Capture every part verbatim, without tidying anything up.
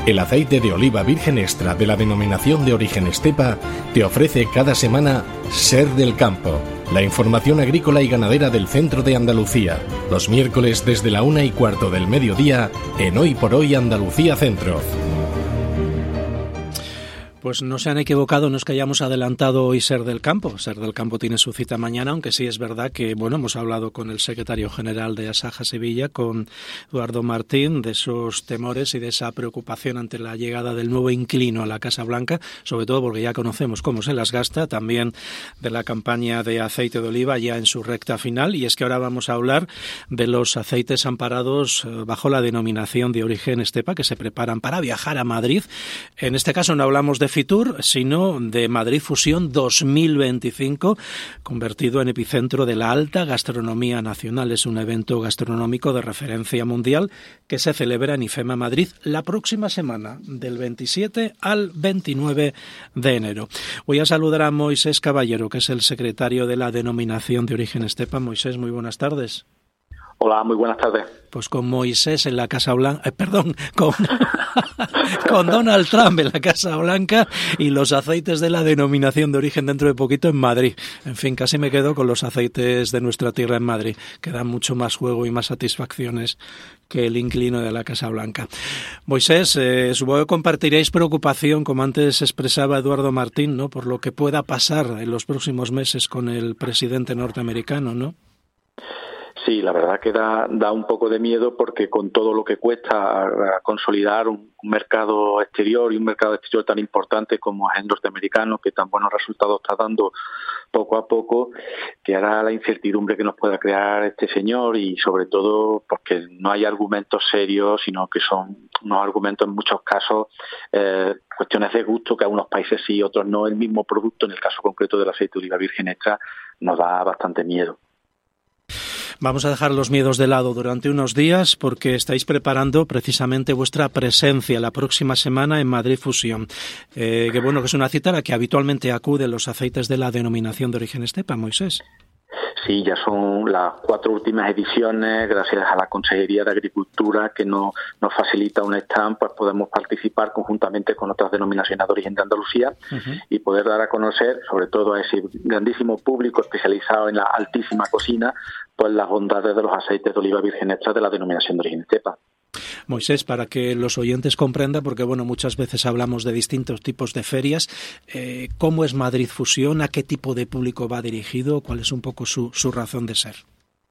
El aceite de oliva virgen extra de la denominación de origen Estepa te ofrece cada semana Ser del Campo, la información agrícola y ganadera del centro de Andalucía, los miércoles desde la una y cuarto del mediodía en Hoy por Hoy Andalucía Centro. Pues no se han equivocado, no es que hayamos adelantado hoy Ser del Campo. Ser del Campo tiene su cita mañana, aunque sí es verdad que, bueno, hemos hablado con el secretario general de Asaja Sevilla, con Eduardo Martín, de esos temores y de esa preocupación ante la llegada del nuevo inquilino a la Casa Blanca, sobre todo porque ya conocemos cómo se las gasta, también de la campaña de aceite de oliva ya en su recta final, y es que ahora vamos a hablar de los aceites amparados bajo la denominación de origen Estepa, que se preparan para viajar a Madrid. En este caso no hablamos de Fitur, sino de Madrid Fusión dos mil veinticinco, convertido en epicentro de la alta gastronomía nacional. Es un evento gastronómico de referencia mundial que se celebra en IFEMA Madrid la próxima semana, del veintisiete al veintinueve de enero. Voy a saludar a Moisés Caballero, que es el secretario de la denominación de origen Estepa. Moisés, muy buenas tardes. Hola, muy buenas tardes. Pues con Moisés en la Casa Blanca, eh, perdón, con, con Donald Trump en la Casa Blanca y los aceites de la denominación de origen dentro de poquito en Madrid. En fin, casi me quedo con los aceites de nuestra tierra en Madrid, que dan mucho más juego y más satisfacciones que el inquilino de la Casa Blanca. Moisés, eh, supongo que compartiréis preocupación, como antes expresaba Eduardo Martín, ¿no?, por lo que pueda pasar en los próximos meses con el presidente norteamericano, ¿no? Sí, la verdad que da, da un poco de miedo porque con todo lo que cuesta consolidar un, un mercado exterior y un mercado exterior tan importante como es el norteamericano, que tan buenos resultados está dando poco a poco, que hará la incertidumbre que nos pueda crear este señor y sobre todo porque no hay argumentos serios, sino que son unos argumentos en muchos casos eh, cuestiones de gusto, que a unos países sí y otros no. El mismo producto, en el caso concreto del aceite de oliva virgen extra, nos da bastante miedo. Vamos a dejar los miedos de lado durante unos días porque estáis preparando precisamente vuestra presencia la próxima semana en Madrid Fusión. Eh, que bueno, que es una cita a la que habitualmente acuden los aceites de la denominación de origen Estepa, Moisés. Sí, ya son las cuatro últimas ediciones, gracias a la Consejería de Agricultura, que no, nos facilita un stand, pues podemos participar conjuntamente con otras denominaciones de origen de Andalucía uh-huh. y poder dar a conocer, sobre todo a ese grandísimo público especializado en la altísima cocina, pues las bondades de los aceites de oliva virgen extra de la denominación de origen Estepa. Moisés, para que los oyentes comprendan, porque bueno, muchas veces hablamos de distintos tipos de ferias, eh, ¿cómo es Madrid Fusión? ¿A qué tipo de público va dirigido? ¿Cuál es un poco su, su razón de ser?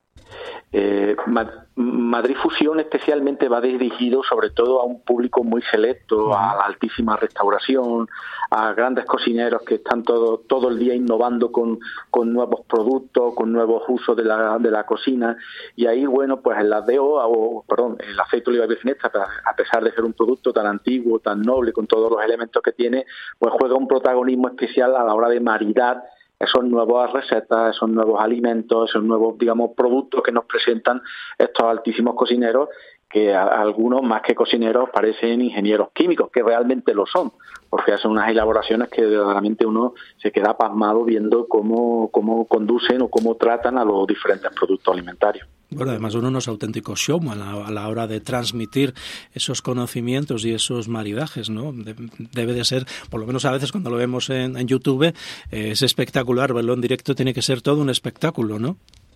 Eh, Madrid Fusión especialmente va dirigido sobre todo a un público muy selecto, a la altísima restauración, a grandes cocineros que están todo todo el día innovando con, con nuevos productos, con nuevos usos de la de la cocina, y ahí bueno, pues el ladeo o perdón, el aceite de oliva virgen extra, a pesar de ser un producto tan antiguo, tan noble, con todos los elementos que tiene, pues juega un protagonismo especial a la hora de maridar esos nuevas recetas, esos nuevos alimentos, esos nuevos, digamos, productos que nos presentan estos altísimos cocineros, que a, a algunos, más que cocineros, parecen ingenieros químicos, que realmente lo son, porque hacen unas elaboraciones que verdaderamente uno se queda pasmado viendo cómo, cómo conducen o cómo tratan a los diferentes productos alimentarios. Bueno, además son unos auténticos showman a la, a la hora de transmitir esos conocimientos y esos maridajes, ¿no? De, debe de ser, por lo menos a veces cuando lo vemos en, en YouTube, eh, es espectacular, verlo en directo tiene que ser todo un espectáculo, ¿no?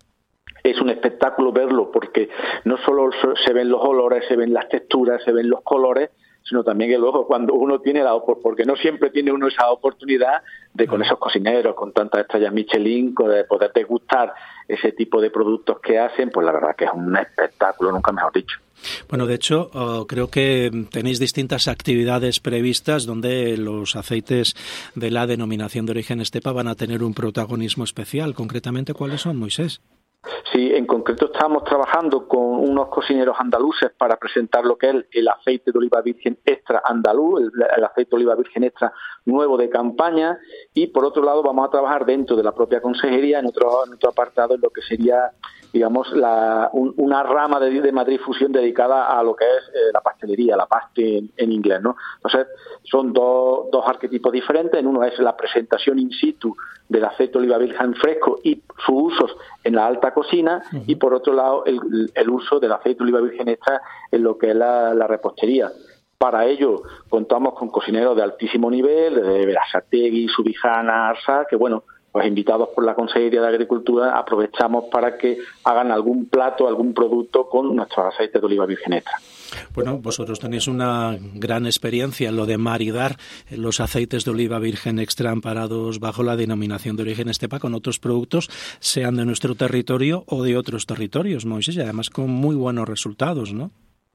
Es un espectáculo verlo porque no solo se ven los olores, se ven las texturas, se ven los colores, sino también el ojo cuando uno tiene la oportunidad, porque no siempre tiene uno esa oportunidad de con esos cocineros, con tantas estrellas Michelin, de poder degustar ese tipo de productos que hacen, pues la verdad que es un espectáculo, nunca mejor dicho. Bueno, de hecho, uh, creo que tenéis distintas actividades previstas donde los aceites de la denominación de origen Estepa van a tener un protagonismo especial. Concretamente, ¿cuáles son, Moisés? Sí, en concreto estamos trabajando con unos cocineros andaluces para presentar lo que es el, el aceite de oliva virgen extra andaluz, el, el aceite de oliva virgen extra nuevo de campaña, y por otro lado vamos a trabajar dentro de la propia consejería en otro, en otro apartado en lo que sería, digamos, la, un, una rama de, de Madrid Fusión dedicada a lo que es eh, la pastelería, la paste en, en inglés, ¿no? Entonces son dos, dos arquetipos diferentes. En uno es la presentación in situ del aceite de oliva virgen fresco y sus usos en la alta cocina, uh-huh. y por otro lado el, el uso del aceite de oliva virgen extra en lo que es la, la repostería. Para ello contamos con cocineros de altísimo nivel, de Berasategui, Subijana, Arsa, que bueno, pues invitados por la Consejería de Agricultura aprovechamos para que hagan algún plato, algún producto con nuestros aceites de oliva virgen extra. Bueno, vosotros tenéis una gran experiencia en lo de maridar los aceites de oliva virgen extra amparados bajo la denominación de origen Estepa con otros productos, sean de nuestro territorio o de otros territorios, Moisés, y además con muy buenos resultados, ¿no?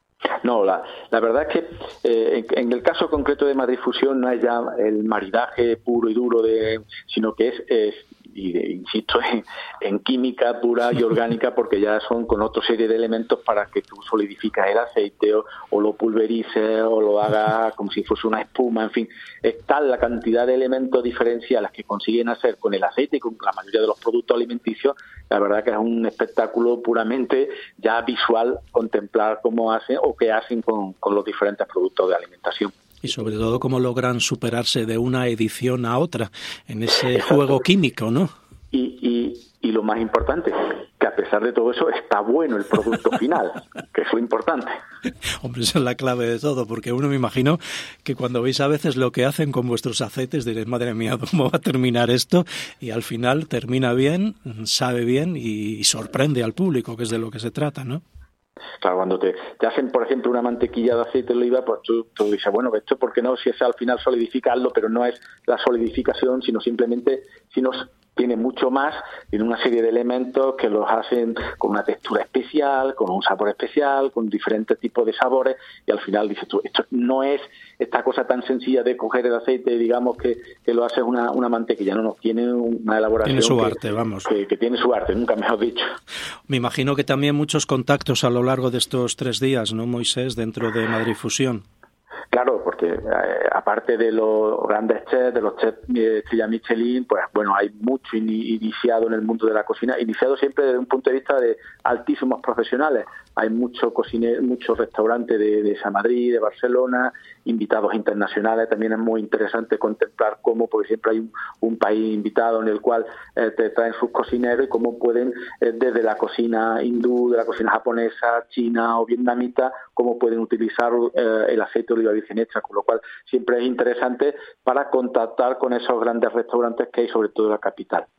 No, la, la verdad es que eh, en, en el caso concreto de Madrid Fusión no es ya el maridaje puro y duro, de, sino que es, es y de, insisto, en, en química pura y orgánica, porque ya son con otra serie de elementos para que tú solidificas el aceite o, o lo pulverices o lo hagas como si fuese una espuma, en fin, es tal la cantidad de elementos diferenciales que consiguen hacer con el aceite y con la mayoría de los productos alimenticios, la verdad que es un espectáculo puramente ya visual contemplar cómo hacen o qué hacen con, con los diferentes productos de alimentación. Y sobre todo cómo logran superarse de una edición a otra en ese Exacto. juego químico, ¿no? Y, y, y lo más importante, que a pesar de todo eso está bueno el producto final, que es lo importante. Hombre, esa es la clave de todo, porque uno me imagino que cuando veis a veces lo que hacen con vuestros aceites diréis, madre mía, ¿cómo va a terminar esto? Y al final termina bien, sabe bien y, y sorprende al público, que es de lo que se trata, ¿no? Claro, cuando te, te hacen, por ejemplo, una mantequilla de aceite de oliva, pues tú, tú dices, bueno, esto ¿por qué no? Si es al final solidificarlo, pero no es la solidificación, sino simplemente, si nos tiene mucho más, tiene una serie de elementos que los hacen con una textura especial, con un sabor especial, con diferentes tipos de sabores, y al final dices tú, esto no es esta cosa tan sencilla de coger el aceite, digamos, que, que lo haces una, una mantequilla, no, no, tiene una elaboración tiene su que, arte, vamos. Que, que tiene su arte, nunca mejor dicho. Me imagino que también muchos contactos a lo largo de estos tres días, ¿no, Moisés, dentro de Madrid Fusión? Claro, porque eh, aparte de los grandes chefs, de los chefs de estrella Michelin, pues bueno, hay mucho in- iniciado en el mundo de la cocina, iniciado siempre desde un punto de vista de altísimos profesionales. Hay muchos cocine- muchos restaurantes de, de San Madrid, de Barcelona, invitados internacionales. También es muy interesante contemplar cómo, porque siempre hay un, un país invitado en el cual eh, te traen sus cocineros y cómo pueden, eh, desde la cocina hindú, de la cocina japonesa, china o vietnamita, cómo pueden utilizar eh, el aceite de oliva virgen extra, con lo cual siempre es interesante para contactar con esos grandes restaurantes que hay, sobre todo en la capital.